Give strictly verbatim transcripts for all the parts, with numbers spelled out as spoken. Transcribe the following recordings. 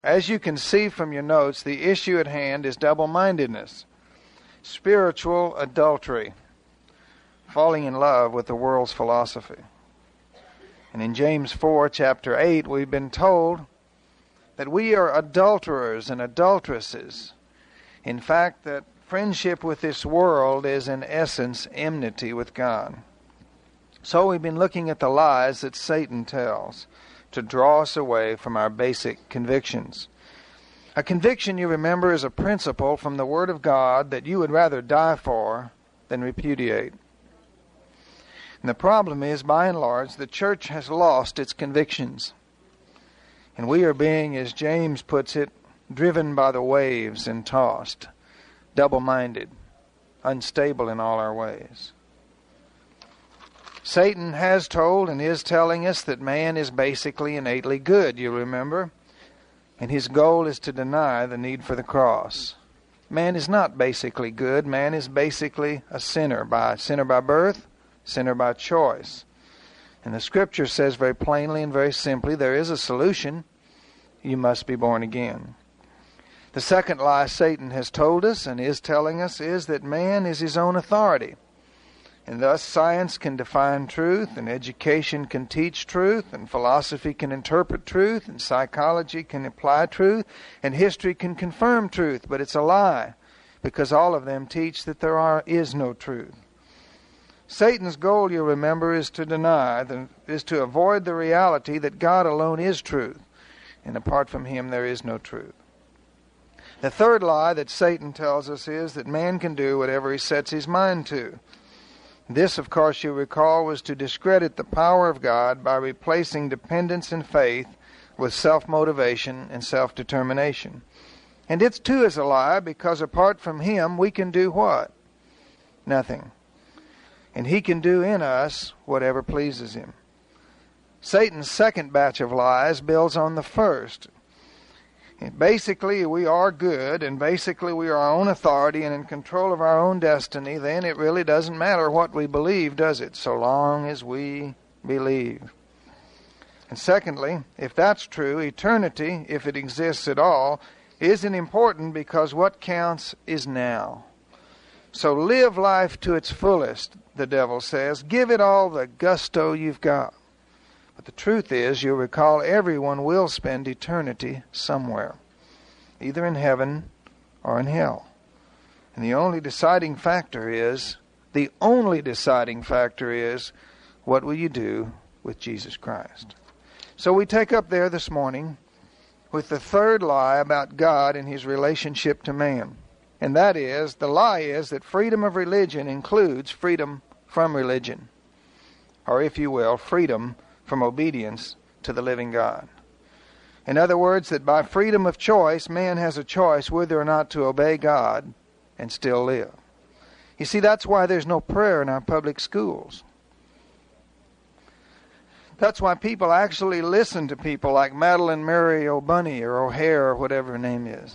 As you can see from your notes, the issue at hand is double-mindedness, spiritual adultery, falling in love with the world's philosophy. And in James four, chapter eight, we've been told that we are adulterers and adulteresses. In fact, that friendship with this world is in essence enmity with God. So we've been looking at the lies that Satan tells to draw us away from our basic convictions. A conviction, you remember, is a principle from the Word of God that you would rather die for than repudiate. And the problem is, by and large, the church has lost its convictions. And we are being, as James puts it, driven by the waves and tossed, double-minded, unstable in all our ways. Satan has told and is telling us that man is basically innately good, you remember, and his goal is to deny the need for the cross. Man is not basically good. Man is basically a sinner, by sinner by birth, sinner by choice. And the Scripture says very plainly and very simply, there is a solution. You must be born again. The second lie Satan has told us and is telling us is that man is his own authority. And thus science can define truth, and education can teach truth, and philosophy can interpret truth, and psychology can apply truth, and history can confirm truth. But it's a lie, because all of them teach that there are, is no truth. Satan's goal, you remember, is to deny, the, is to avoid the reality that God alone is truth, and apart from Him there is no truth. The third lie that Satan tells us is that man can do whatever he sets his mind to. This, of course, you recall, was to discredit the power of God by replacing dependence and faith with self-motivation and self-determination. And it too is a lie, because apart from Him we can do what? Nothing. And He can do in us whatever pleases Him. Satan's second batch of lies builds on the first. Basically, we are good, and basically we are our own authority and in control of our own destiny. Then it really doesn't matter what we believe, does it? So long as we believe. And secondly, if that's true, eternity, if it exists at all, isn't important, because what counts is now. So live life to its fullest, the devil says. Give it all the gusto you've got. But the truth is, you'll recall, everyone will spend eternity somewhere, either in heaven or in hell. And the only deciding factor is, the only deciding factor is, what will you do with Jesus Christ? So we take up there this morning with the third lie about God and His relationship to man. And that is, the lie is that freedom of religion includes freedom from religion. Or if you will, freedom from obedience to the living God. In other words, that by freedom of choice, man has a choice whether or not to obey God and still live. You see, that's why there's no prayer in our public schools. That's why people actually listen to people like Madeline Mary O'Bunny or O'Hare or whatever her name is.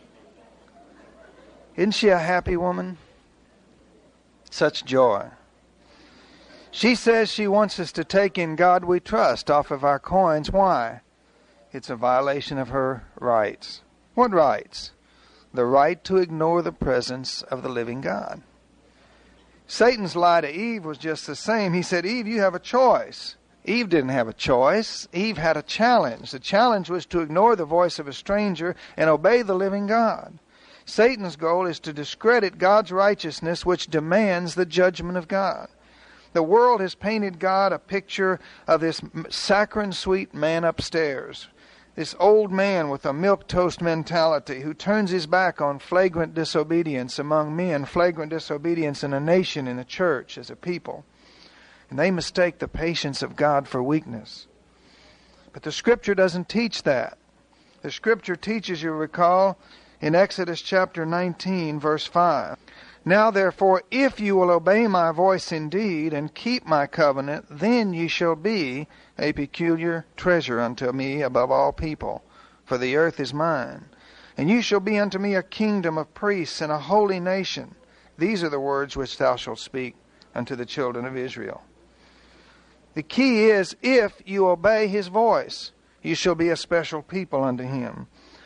Isn't she a happy woman? Such joy. She says she wants us to take In God We Trust off of our coins. Why? It's a violation of her rights. What rights? The right to ignore the presence of the living God. Satan's lie to Eve was just the same. He said, Eve, you have a choice. Eve didn't have a choice. Eve had a challenge. The challenge was to ignore the voice of a stranger and obey the living God. Satan's goal is to discredit God's righteousness, which demands the judgment of God. The world has painted God a picture of this saccharine sweet man upstairs. This old man with a milquetoast mentality who turns his back on flagrant disobedience among men, flagrant disobedience in a nation, in a church, as a people. And they mistake the patience of God for weakness. But the Scripture doesn't teach that. The Scripture teaches, you recall, in Exodus chapter nineteen, verse five. Now therefore, if you will obey my voice indeed, and keep my covenant, then ye shall be a peculiar treasure unto me above all people, for the earth is mine. And you shall be unto me a kingdom of priests and a holy nation. These are the words which thou shalt speak unto the children of Israel. The key is, if you obey His voice, you shall be a special people unto Him.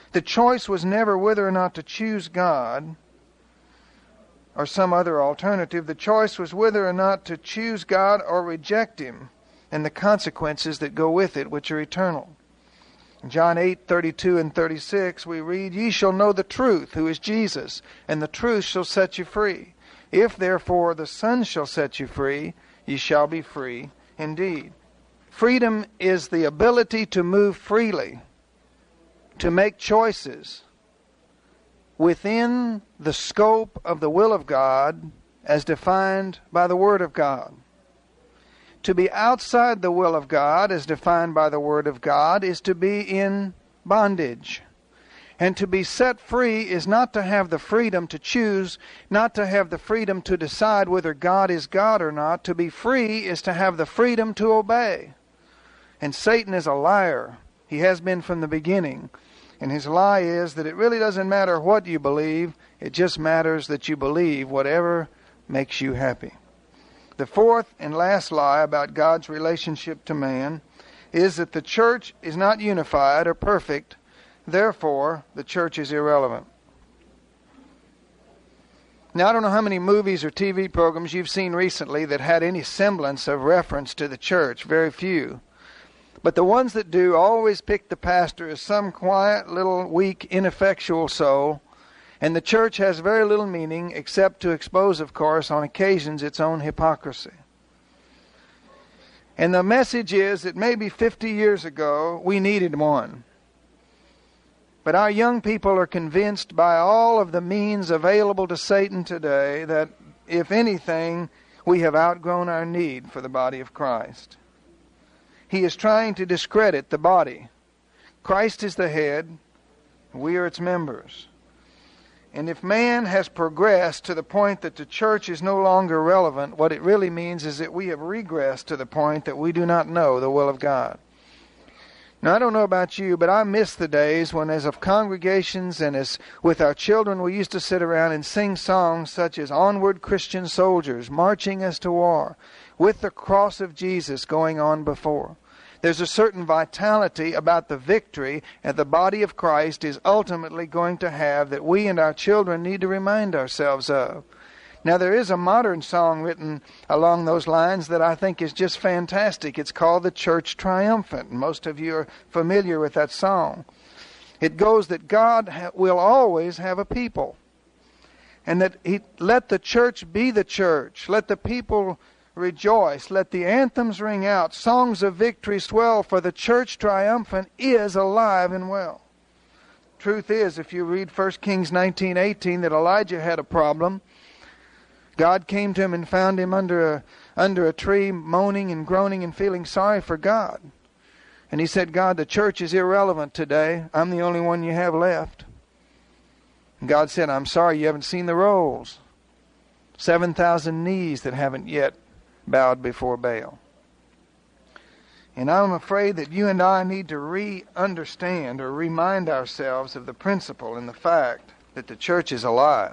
The choice was never whether or not to choose God or some other alternative. The choice was whether or not to choose God or reject Him, and the consequences that go with it, which are eternal. In John eight, thirty-two and thirty-six, we read, "Ye shall know the truth, who is Jesus, and the truth shall set you free. If therefore the Son shall set you free, ye shall be free indeed." Freedom is the ability to move freely, to make choices within the scope of the will of God as defined by the Word of God. To be outside the will of God as defined by the Word of God is to be in bondage. And to be set free is not to have the freedom to choose, not to have the freedom to decide whether God is God or not. To be free is to have the freedom to obey. And Satan is a liar. He has been from the beginning. And his lie is that it really doesn't matter what you believe, it just matters that you believe whatever makes you happy. The fourth and last lie about God's relationship to man is that the church is not unified or perfect, therefore the church is irrelevant. Now, I don't know how many movies or T V programs you've seen recently that had any semblance of reference to the church. Very few. But the ones that do always pick the pastor as some quiet, little, weak, ineffectual soul, and the church has very little meaning except to expose, of course, on occasions its own hypocrisy. And the message is that maybe fifty years ago we needed one. But our young people are convinced by all of the means available to Satan today that, if anything, we have outgrown our need for the body of Christ. He is trying to discredit the body. Christ is the head, we are its members. And if man has progressed to the point that the church is no longer relevant, what it really means is that we have regressed to the point that we do not know the will of God. Now, I don't know about you, but I miss the days when, as of congregations and as with our children, we used to sit around and sing songs such as "Onward, Christian Soldiers, Marching Us to War, with the cross of Jesus going on before." There's a certain vitality about the victory that the body of Christ is ultimately going to have that we and our children need to remind ourselves of. Now, there is a modern song written along those lines that I think is just fantastic. It's called "The Church Triumphant," and most of you are familiar with that song. It goes that God ha- will always have a people, and that he let the church be the church. Let the people rejoice. Let the anthems ring out. Songs of victory swell, for the church triumphant is alive and well. Truth is, if you read First Kings nineteen eighteen, that Elijah had a problem. God came to him and found him under a, under a tree, moaning and groaning and feeling sorry for God. And he said, "God, the church is irrelevant today. I'm the only one you have left." And God said, "I'm sorry, you haven't seen the rolls. seven thousand knees that haven't yet bowed before Baal." And I'm afraid that you and I need to re-understand or remind ourselves of the principle and the fact that the church is alive.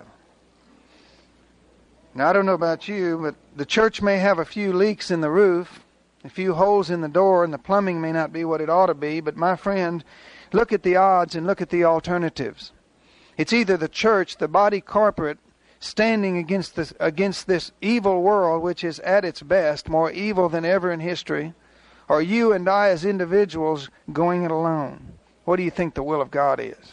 Now, I don't know about you, but the church may have a few leaks in the roof, a few holes in the door, and the plumbing may not be what it ought to be. But my friend, look at the odds and look at the alternatives. It's either the church, the body corporate, standing against this, against this evil world, which is at its best more evil than ever in history, or you and I as individuals going it alone. What do you think the will of God is?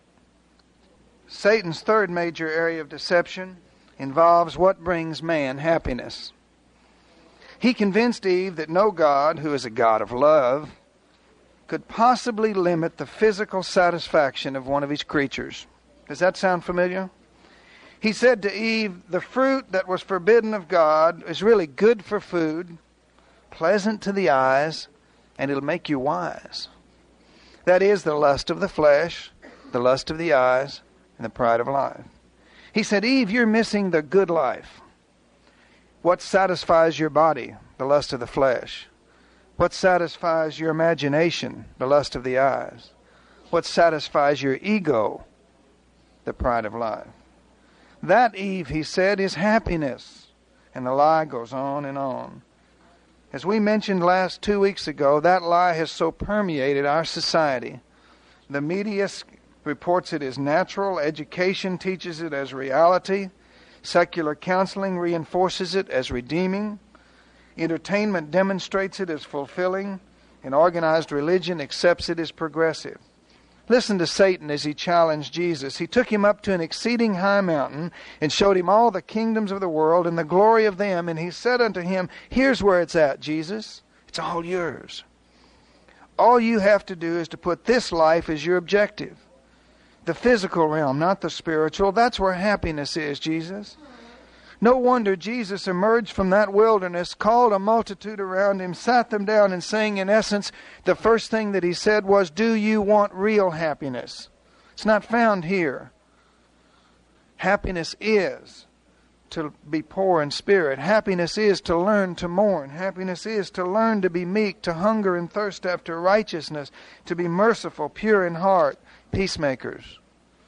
Satan's third major area of deception involves what brings man happiness. He convinced Eve that no God, who is a God of love, could possibly limit the physical satisfaction of one of his creatures. Does that sound familiar? He said to Eve, "The fruit that was forbidden of God is really good for food, pleasant to the eyes, and it'll make you wise." That is the lust of the flesh, the lust of the eyes, and the pride of life. He said, "Eve, you're missing the good life. What satisfies your body? The lust of the flesh. What satisfies your imagination? The lust of the eyes. What satisfies your ego? The pride of life. That, Eve," he said, "is happiness." And the lie goes on and on. As we mentioned last two weeks ago, that lie has so permeated our society. The media reports it as natural. Education teaches it as reality. Secular counseling reinforces it as redeeming. Entertainment demonstrates it as fulfilling. And organized religion accepts it as progressive. Listen to Satan as he challenged Jesus. He took him up to an exceeding high mountain and showed him all the kingdoms of the world and the glory of them. And he said unto him, here's where it's at, Jesus. It's all yours. All you have to do is to put this life as your objective. The physical realm, not the spiritual. That's where happiness is, Jesus. No wonder Jesus emerged from that wilderness, called a multitude around him, sat them down, and saying, in essence, the first thing that he said was, do you want real happiness? It's not found here. Happiness is to be poor in spirit. Happiness is to learn to mourn. Happiness is to learn to be meek, to hunger and thirst after righteousness, to be merciful, pure in heart, peacemakers.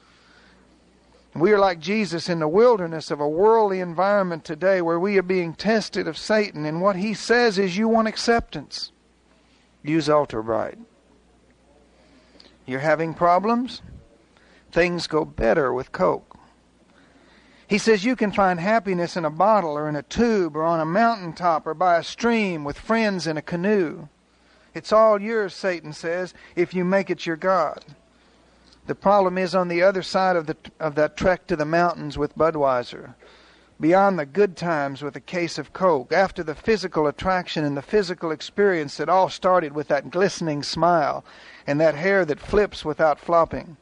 We are like Jesus in the wilderness of a worldly environment today where we are being tested of Satan, and what he says is, you want acceptance. Use Ultra Bright. You're having problems? Things go better with Coke. He says you can find happiness in a bottle or in a tube or on a mountaintop or by a stream with friends in a canoe. It's all yours, Satan says, if you make it your God. The problem is on the other side of the of that trek to the mountains with Budweiser, beyond the good times with a case of Coke, after the physical attraction and the physical experience that all started with that glistening smile and that hair that flips without flopping,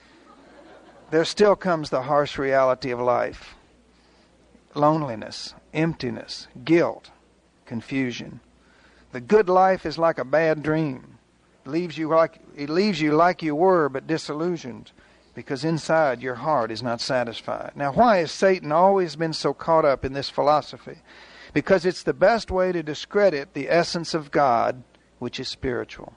there still comes the harsh reality of life. Loneliness, emptiness, guilt, confusion. The good life is like a bad dream. Leaves you like it leaves you like you were, but disillusioned, because inside your heart is not satisfied. Now, why has Satan always been so caught up in this philosophy? Because it's the best way to discredit the essence of God, which is spiritual.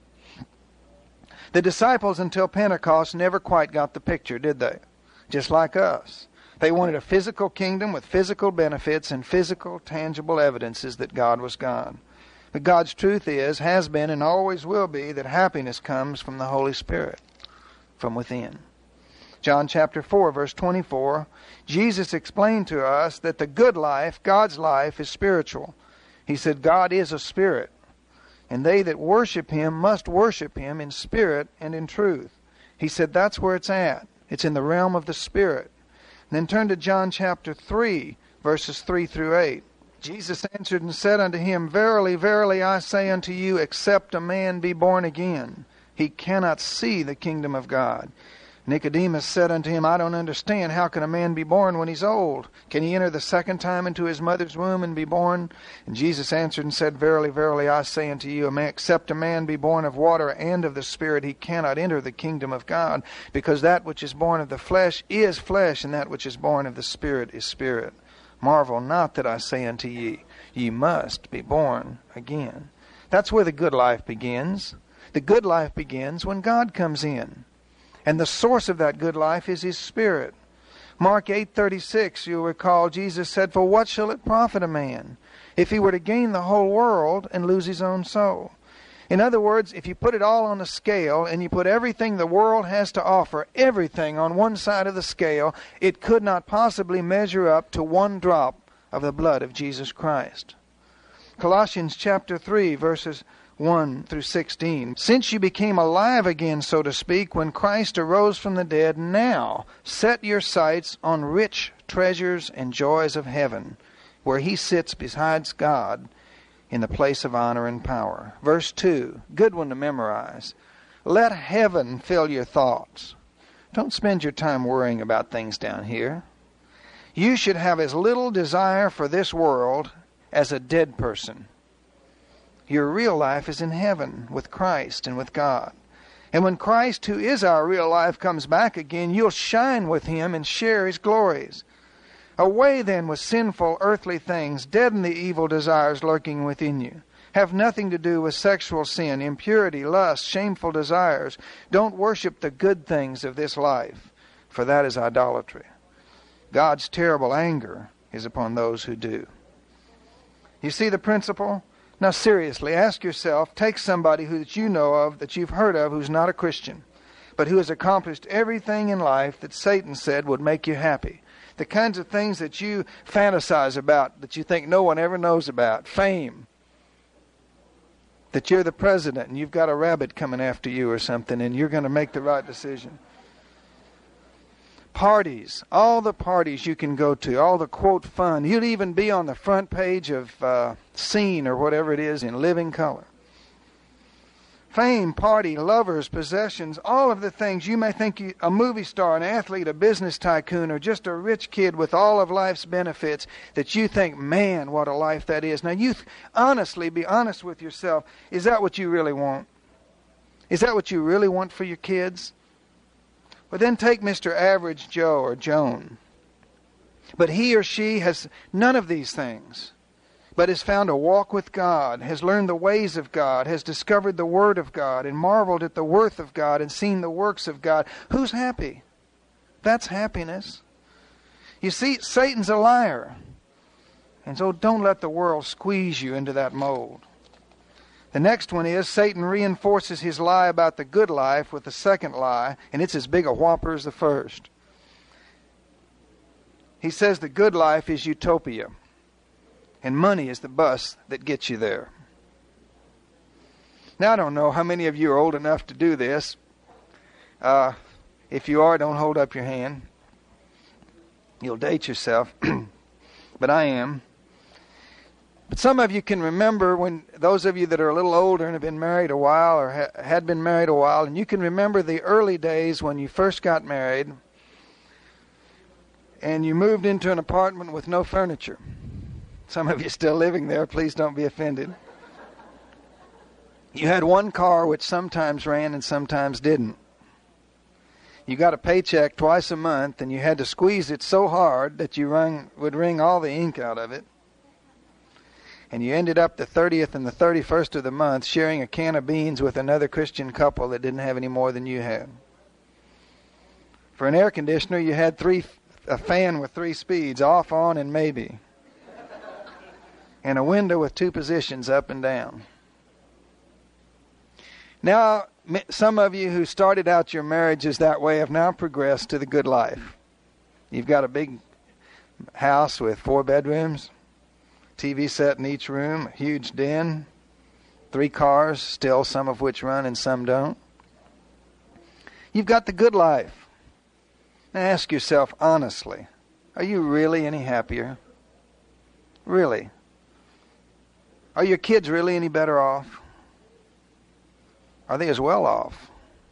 The disciples until Pentecost never quite got the picture, did they? Just like us. They wanted a physical kingdom with physical benefits and physical, tangible evidences that God was God. But God's truth is, has been, and always will be, that happiness comes from the Holy Spirit, from within. John chapter four, verse twenty-four, Jesus explained to us that the good life, God's life, is spiritual. He said, God is a spirit, and they that worship him must worship him in spirit and in truth. He said that's where it's at. It's in the realm of the Spirit. And then turn to John chapter three, verses three through eight. Jesus answered and said unto him, Verily, verily, I say unto you, except a man be born again, he cannot see the kingdom of God. Nicodemus said unto him, I don't understand. How can a man be born when he's old? Can he enter the second time into his mother's womb and be born? And Jesus answered and said, Verily, verily, I say unto you, except a man be born of water and of the Spirit, he cannot enter the kingdom of God. Because that which is born of the flesh is flesh, and that which is born of the Spirit is spirit. Marvel not that I say unto ye, ye must be born again. That's where the good life begins. The good life begins when God comes in. And the source of that good life is his Spirit. Mark eight thirty-six, you'll recall, Jesus said, For what shall it profit a man if he were to gain the whole world and lose his own soul? In other words, if you put it all on a scale and you put everything the world has to offer, everything on one side of the scale, it could not possibly measure up to one drop of the blood of Jesus Christ. Colossians chapter three, verses one through sixteen. Since you became alive again, so to speak, when Christ arose from the dead, now set your sights on rich treasures and joys of heaven, where he sits beside God in the place of honor and power. Verse two, good one to memorize. Let heaven fill your thoughts. Don't spend your time worrying about things down here. You should have as little desire for this world as a dead person. Your real life is in heaven with Christ and with God. And when Christ, who is our real life, comes back again, you'll shine with him and share his glories. Away then with sinful earthly things, deaden the evil desires lurking within you. Have nothing to do with sexual sin, impurity, lust, shameful desires. Don't worship the good things of this life, for that is idolatry. God's terrible anger is upon those who do. You see the principle? Now seriously, ask yourself, take somebody who that you know of, that you've heard of, who's not a Christian. but who has accomplished everything in life that Satan said would make you happy. The kinds of things that you fantasize about, that you think no one ever knows about. Fame. That you're the president and you've got a rabbit coming after you or something and you're going to make the right decision. Parties. All the parties you can go to. All the, quote, fun. You'd even be on the front page of uh, Scene or whatever it is in living color. Fame, party, lovers, possessions, all of the things you may think you, a movie star, an athlete, a business tycoon, or just a rich kid with all of life's benefits that you think, man, what a life that is. Now, you th- honestly, be honest with yourself. Is that what you really want? Is that what you really want for your kids? Well, then take Mister Average Joe or Joan. But he or she has none of these things, but has found a walk with God, has learned the ways of God, has discovered the Word of God, and marveled at the worth of God, and seen the works of God. Who's happy? That's happiness. You see, Satan's a liar. And so don't let the world squeeze you into that mold. The next one is Satan reinforces his lie about the good life with the second lie, and it's as big a whopper as the first. He says the good life is utopia. And money is the bus that gets you there. Now, I don't know how many of you are old enough to do this. Uh, if you are, don't hold up your hand. You'll date yourself. But I am. But some of you can remember when, those of you that are a little older and have been married a while or ha- had been married a while, and you can remember the early days when you first got married and you moved into an apartment with no furniture. Some of you still living there, please don't be offended. You had one car which sometimes ran and sometimes didn't. You got a paycheck twice a month and you had to squeeze it so hard that you wrung, would wring all the ink out of it. And you ended up the thirtieth and the thirty-first of the month sharing a can of beans with another Christian couple that didn't have any more than you had. For an air conditioner, you had three, a fan with three speeds, off, on, and maybe. And a window with two positions, up and down. Now, some of you who started out your marriages that way have now progressed to the good life. You've got a big house with four bedrooms, T V set in each room, a huge den, three cars, still some of which run and some don't. You've got the good life. Now ask yourself honestly, are you really any happier? Really? Are your kids really any better off? Are they as well off?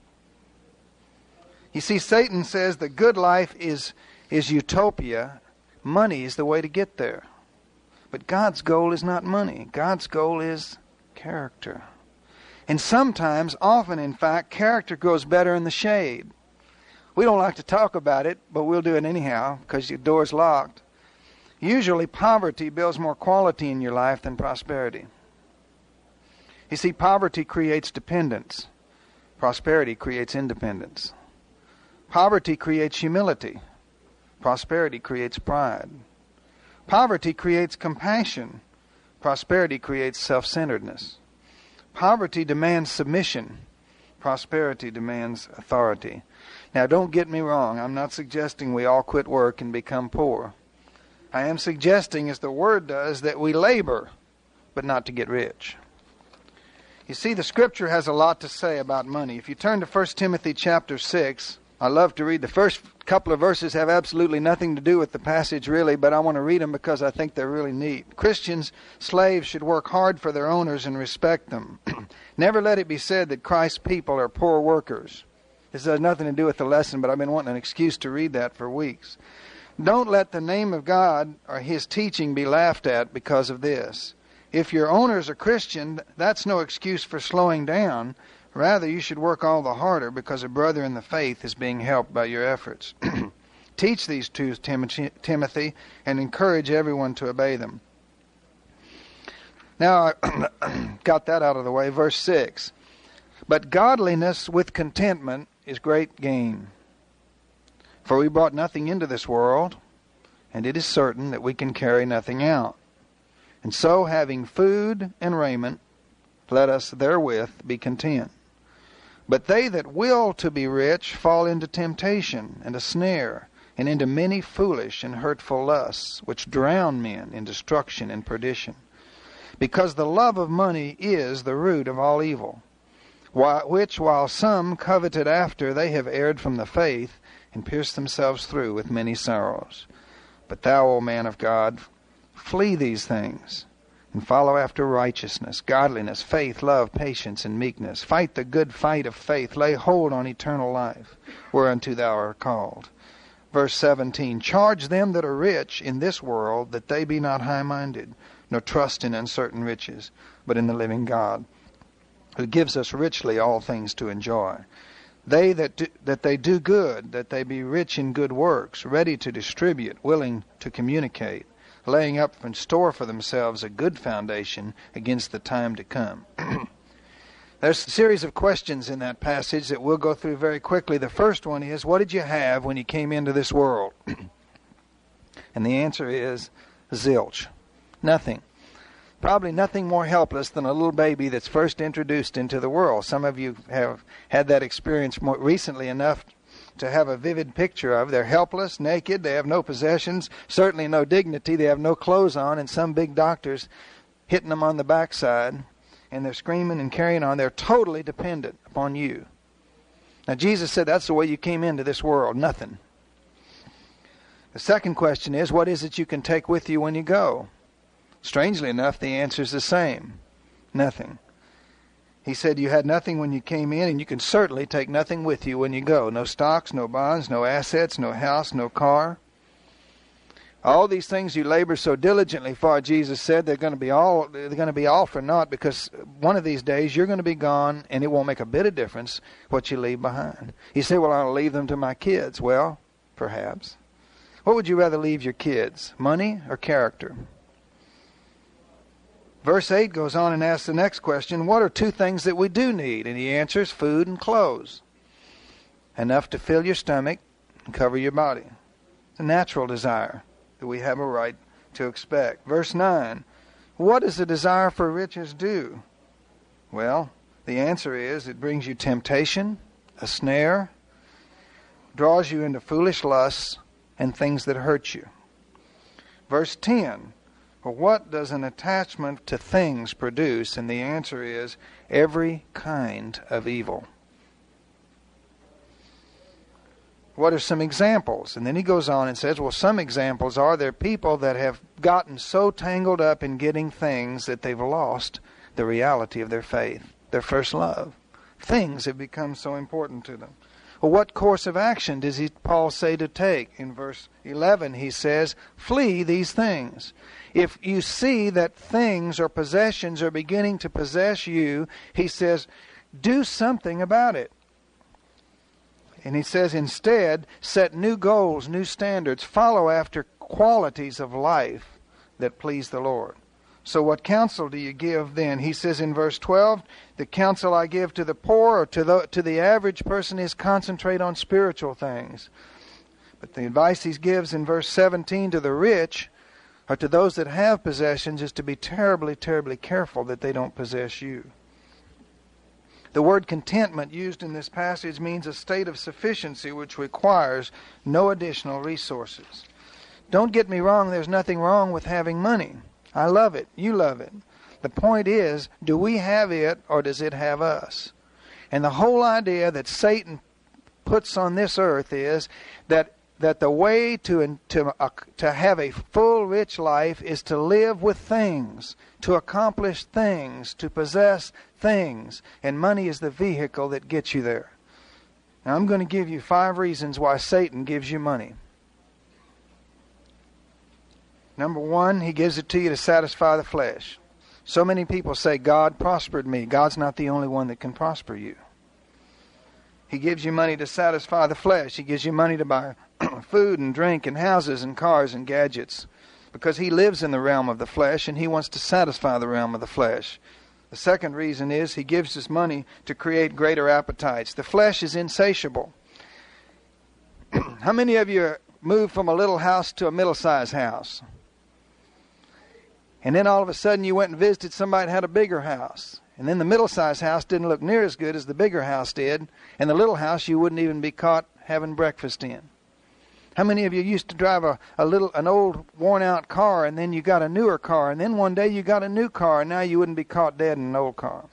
You see, Satan says the good life is, is utopia. Money is the way to get there. But God's goal is not money. God's goal is character. And sometimes, often in fact, character grows better in the shade. We don't like to talk about it, but we'll do it anyhow because your door's locked. Usually poverty builds more quality in your life than prosperity. You see, poverty creates dependence. Prosperity creates independence. Poverty creates humility. Prosperity creates pride. Poverty creates compassion. Prosperity creates self-centeredness. Poverty demands submission. Prosperity demands authority. Now, don't get me wrong. I'm not suggesting we all quit work and become poor. I am suggesting, as the Word does, that we labor, but not to get rich. You see, the Scripture has a lot to say about money. If you turn to First Timothy chapter six, I love to read. The first couple of verses have absolutely nothing to do with the passage, really, but I want to read them because I think they're really neat. Christians, slaves, should work hard for their owners and respect them. Never let it be said that Christ's people are poor workers. This has nothing to do with the lesson, but I've been wanting an excuse to read that for weeks. Don't let the name of God or His teaching be laughed at because of this. If your owner's a Christian, that's no excuse for slowing down. Rather, you should work all the harder because a brother in the faith is being helped by your efforts. Teach these truths, Timothy, and encourage everyone to obey them. Now, I got that out of the way. Verse six. But godliness with contentment is great gain. For we brought nothing into this world, and it is certain that we can carry nothing out. And so, having food and raiment, let us therewith be content. But they that will to be rich fall into temptation and a snare, and into many foolish and hurtful lusts, which drown men in destruction and perdition. Because the love of money is the root of all evil, which while some coveted after, they have erred from the faith, and pierced themselves through with many sorrows. But thou, O man of God, flee these things, and follow after righteousness, godliness, faith, love, patience, and meekness. Fight the good fight of faith. Lay hold on eternal life, whereunto thou art called. Verse seventeen, charge them that are rich in this world, that they be not high-minded, nor trust in uncertain riches, but in the living God, who gives us richly all things to enjoy. They that do, that they do good, that they be rich in good works, ready to distribute, willing to communicate, laying up in store for themselves a good foundation against the time to come. There's a series of questions in that passage that we'll go through very quickly. The first one is, what did you have when you came into this world? And the answer is zilch. Nothing. Probably nothing more helpless than a little baby that's first introduced into the world. Some of you have had that experience more recently enough to have a vivid picture of. They're helpless, naked, they have no possessions, certainly no dignity, they have no clothes on, and some big doctor's hitting them on the backside, and they're screaming and carrying on. They're totally dependent upon you. Now Jesus said that's the way you came into this world, nothing. The second question is, what is it you can take with you when you go? Strangely enough, the answer is the same. Nothing. He said you had nothing when you came in, and you can certainly take nothing with you when you go. No stocks, no bonds, no assets, no house, no car. All these things you labor so diligently for, Jesus said, they're going to be all they're going to be all for naught, because one of these days you're going to be gone, and it won't make a bit of difference what you leave behind. You say, well, I'll leave them to my kids. Well, perhaps. What would you rather leave your kids, money or character? Verse eight goes on and asks the next question, what are two things that we do need? And he answers, food and clothes. Enough to fill your stomach and cover your body. It's a natural desire that we have a right to expect. Verse nine, what does the desire for riches do? Well, the answer is it brings you temptation, a snare, draws you into foolish lusts, and things that hurt you. Verse ten, well, what does an attachment to things produce? And the answer is every kind of evil. What are some examples? And then he goes on and says, well, some examples are there people that have gotten so tangled up in getting things that they've lost the reality of their faith, their first love. Things have become so important to them. Well, what course of action does he, Paul say to take? In verse eleven, he says, flee these things. If you see that things or possessions are beginning to possess you, he says, do something about it. And he says, instead, set new goals, new standards, follow after qualities of life that please the Lord. So what counsel do you give then? He says in verse twelve, the counsel I give to the poor or to the, to the average person is concentrate on spiritual things. But the advice he gives in verse seventeen to the rich, or to those that have possessions, is to be terribly, terribly careful that they don't possess you. The word contentment used in this passage means a state of sufficiency which requires no additional resources. Don't get me wrong, there's nothing wrong with having money. I love it. You love it. The point is, do we have it or does it have us? And the whole idea that Satan puts on this earth is that that the way to to uh, to have a full, rich life is to live with things, to accomplish things, to possess things. And money is the vehicle that gets you there. Now, I'm going to give you five reasons why Satan gives you money. Number one, he gives it to you to satisfy the flesh. So many people say, God prospered me. God's not the only one that can prosper you. He gives you money to satisfy the flesh. He gives you money to buy food and drink and houses and cars and gadgets, because he lives in the realm of the flesh and he wants to satisfy the realm of the flesh. The second reason is he gives us money to create greater appetites. The flesh is insatiable. How many of you moved from a little house to a middle-sized house? And then all of a sudden you went and visited somebody that had a bigger house. And then the middle-sized house didn't look near as good as the bigger house did. And the little house you wouldn't even be caught having breakfast in. How many of you used to drive a, a little, an old worn-out car, and then you got a newer car, and then one day you got a new car, and now you wouldn't be caught dead in an old car?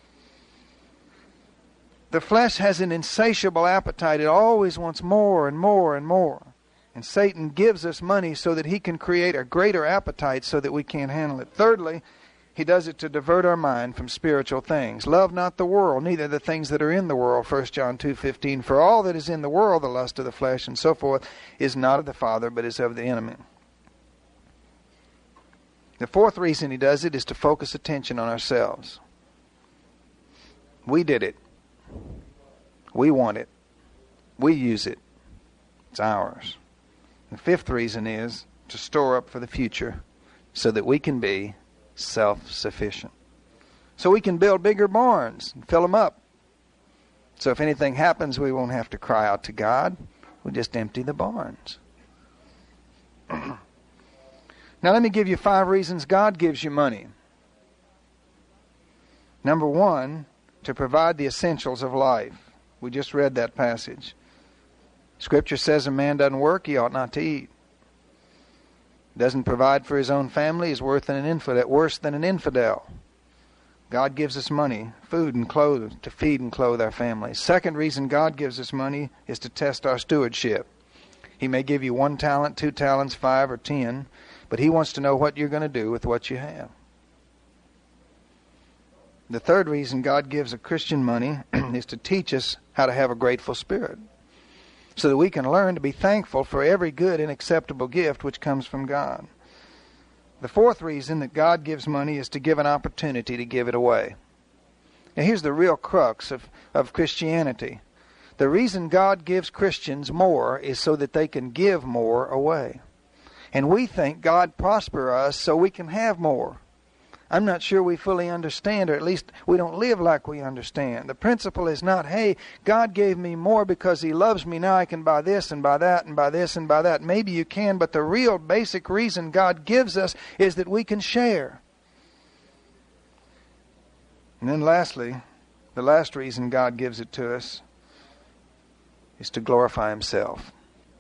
The flesh has an insatiable appetite. It always wants more and more and more. And Satan gives us money so that he can create a greater appetite so that we can't handle it. Thirdly, he does it to divert our mind from spiritual things. Love not the world, neither the things that are in the world. First John two fifteen. For all that is in the world, the lust of the flesh and so forth, is not of the Father, but is of the enemy. The fourth reason he does it is to focus attention on ourselves. We did it. We want it. We use it. It's ours. The fifth reason is to store up for the future so that we can be self-sufficient. So we can build bigger barns and fill them up. So if anything happens, we won't have to cry out to God. We'll just empty the barns. Now let me give you five reasons God gives you money. Number one, to provide the essentials of life. We just read that passage. Scripture says a man doesn't work, he ought not to eat. Doesn't provide for his own family, is worse than an infidel. Worse than an infidel. God gives us money, food and clothes, to feed and clothe our families. Second reason God gives us money is to test our stewardship. He may give you one talent, two talents, five or ten, but he wants to know what you're going to do with what you have. The third reason God gives a Christian money is to teach us how to have a grateful spirit, so that we can learn to be thankful for every good and acceptable gift which comes from God. The fourth reason that God gives money is to give an opportunity to give it away. Now here's the real crux of, of Christianity. The reason God gives Christians more is so that they can give more away. And we think God prosper us so we can have more. I'm not sure we fully understand, or at least we don't live like we understand. The principle is not, hey, God gave me more because he loves me, now I can buy this and buy that and buy this and buy that. Maybe you can, but the real basic reason God gives us is that we can share. And then lastly, the last reason God gives it to us is to glorify himself.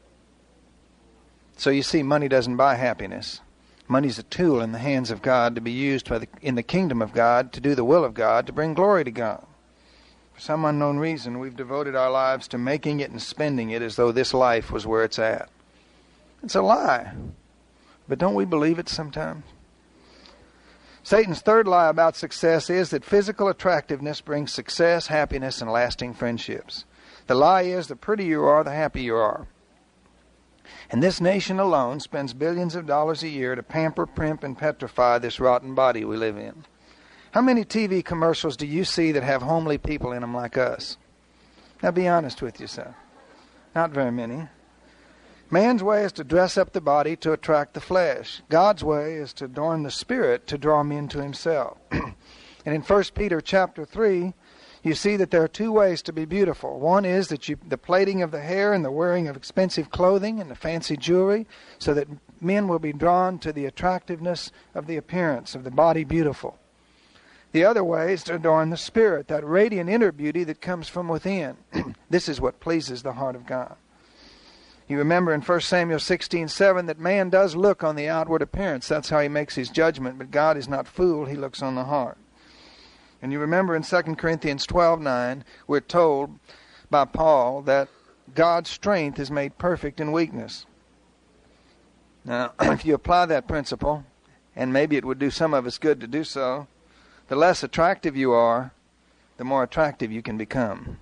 So you see, money doesn't buy happiness. Money's a tool in the hands of God to be used by the, in the kingdom of God, to do the will of God, to bring glory to God. For some unknown reason, we've devoted our lives to making it and spending it as though this life was where it's at. It's a lie. But don't we believe it sometimes? Satan's third lie about success is that physical attractiveness brings success, happiness, and lasting friendships. The lie is the prettier you are, the happier you are. And this nation alone spends billions of dollars a year to pamper, primp, and petrify this rotten body we live in. How many T V commercials do you see that have homely people in them like us? Now be honest with yourself. Not very many. Man's way is to dress up the body to attract the flesh. God's way is to adorn the spirit to draw men to himself. And in First Peter chapter three, you see that there are two ways to be beautiful. One is that you, the plaiting of the hair and the wearing of expensive clothing and the fancy jewelry, so that men will be drawn to the attractiveness of the appearance of the body beautiful. The other way is to adorn the spirit, that radiant inner beauty that comes from within. This is what pleases the heart of God. You remember in First Samuel sixteen seven that man does look on the outward appearance. That's how he makes his judgment. But God is not fooled. He looks on the heart. And you remember in Second Corinthians twelve nine, we're told by Paul that God's strength is made perfect in weakness. Now, if you apply that principle, and maybe it would do some of us good to do so, the less attractive you are, the more attractive you can become.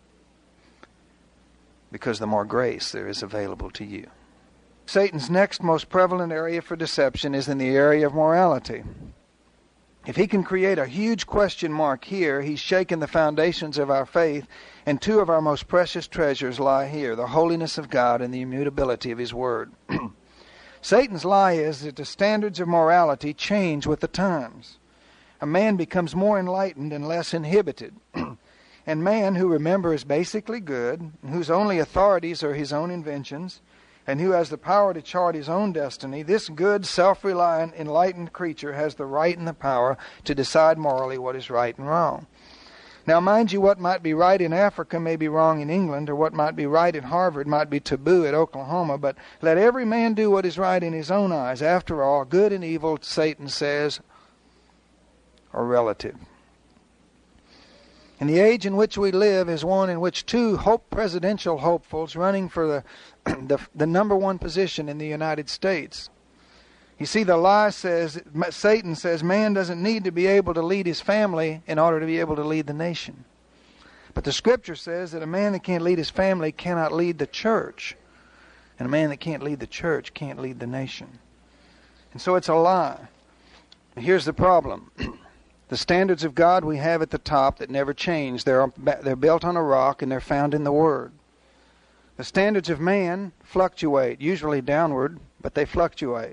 Because the more grace there is available to you. Satan's next most prevalent area for deception is in the area of morality. If he can create a huge question mark here, he's shaken the foundations of our faith, and two of our most precious treasures lie here, the holiness of God and the immutability of his word. Satan's lie is that the standards of morality change with the times. A man becomes more enlightened and less inhibited. And man who, remember, is basically good, whose only authorities are his own inventions, and who has the power to chart his own destiny, this good, self-reliant, enlightened creature has the right and the power to decide morally what is right and wrong. Now, mind you, what might be right in Africa may be wrong in England, or what might be right at Harvard might be taboo at Oklahoma, but let every man do what is right in his own eyes. After all, good and evil, Satan says, are relative. And the age in which we live is one in which two hope presidential hopefuls running for the, the, the number one position in the United States. You see, the lie says, Satan says, man doesn't need to be able to lead his family in order to be able to lead the nation. But the Scripture says that a man that can't lead his family cannot lead the church. And a man that can't lead the church can't lead the nation. And so it's a lie. And here's the problem. The standards of God we have at the top that never change. They're, they're built on a rock and they're found in the Word. The standards of man fluctuate, usually downward, but they fluctuate.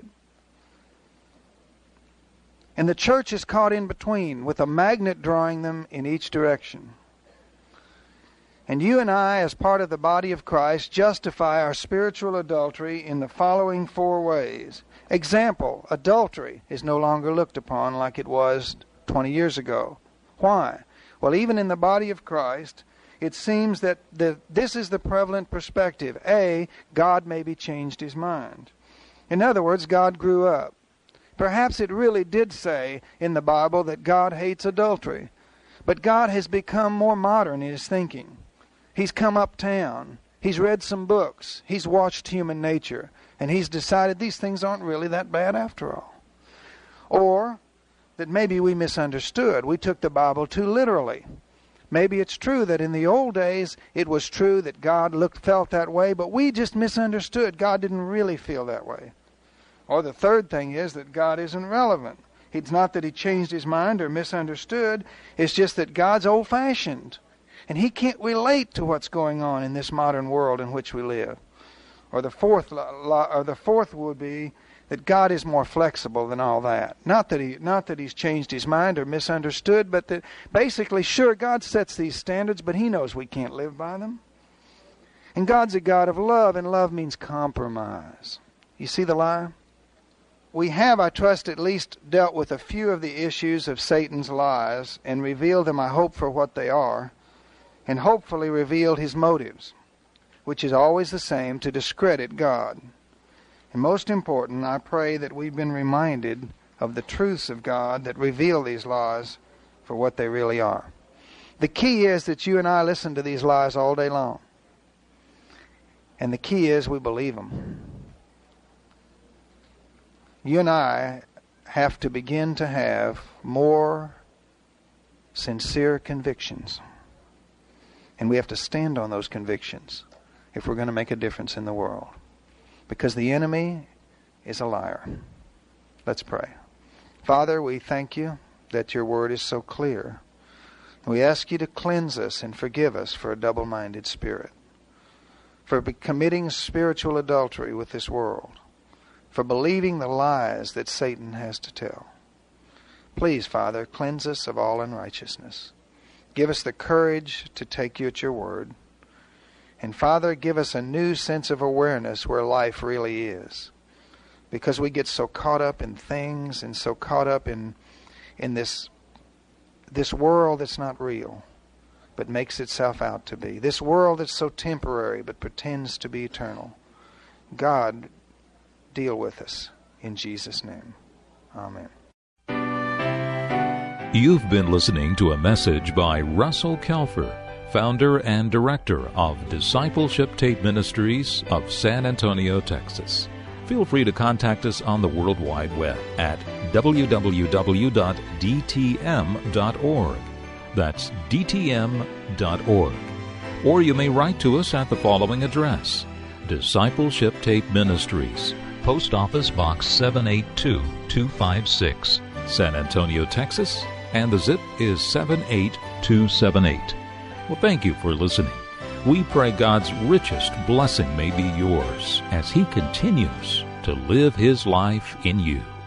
And the church is caught in between, with a magnet drawing them in each direction. And you and I, as part of the body of Christ, justify our spiritual adultery in the following four ways. Example, adultery is no longer looked upon like it was twenty years ago. Why? Well, even in the body of Christ, it seems that the, this is the prevalent perspective. A, God maybe changed his mind. In other words, God grew up. Perhaps it really did say in the Bible that God hates adultery. But God has become more modern in his thinking. He's come uptown. He's read some books. He's watched human nature. And he's decided these things aren't really that bad after all. Or that maybe we misunderstood. We took the Bible too literally. Maybe it's true that in the old days it was true that God looked, felt that way, but we just misunderstood. God didn't really feel that way. Or the third thing is that God isn't relevant. It's not that he changed his mind or misunderstood. It's just that God's old-fashioned. And he can't relate to what's going on in this modern world in which we live. Or the fourth, or the fourth would be that God is more flexible than all that. Not that he, not that he's changed his mind or misunderstood, but that basically, sure, God sets these standards, but he knows we can't live by them. And God's a God of love, and love means compromise. You see the lie? We have, I trust, at least dealt with a few of the issues of Satan's lies and revealed them, I hope, for what they are, and hopefully revealed his motives, which is always the same, to discredit God. And most important, I pray that we've been reminded of the truths of God that reveal these lies for what they really are. The key is that you and I listen to these lies all day long. And the key is we believe them. You and I have to begin to have more sincere convictions. And we have to stand on those convictions if we're going to make a difference in the world. Because the enemy is a liar. Let's pray. Father, we thank you that your word is so clear. We ask you to cleanse us and forgive us for a double-minded spirit, for committing spiritual adultery with this world, for believing the lies that Satan has to tell. Please, Father, cleanse us of all unrighteousness. Give us the courage to take you at your word. And Father, give us a new sense of awareness where life really is. Because we get so caught up in things and so caught up in in this this world that's not real, but makes itself out to be. This world that's so temporary, but pretends to be eternal. God, deal with us. In Jesus' name. Amen. You've been listening to a message by Russell Kelfer, founder and director of Discipleship Tape Ministries of San Antonio, Texas. Feel free to contact us on the World Wide Web at w w w dot d t m dot org. That's d t m dot org. Or you may write to us at the following address: Discipleship Tape Ministries, Post Office Box seven eight two two five six, San Antonio, Texas, and the zip is seven eight two seven eight. Well, thank you for listening. We pray God's richest blessing may be yours as He continues to live His life in you.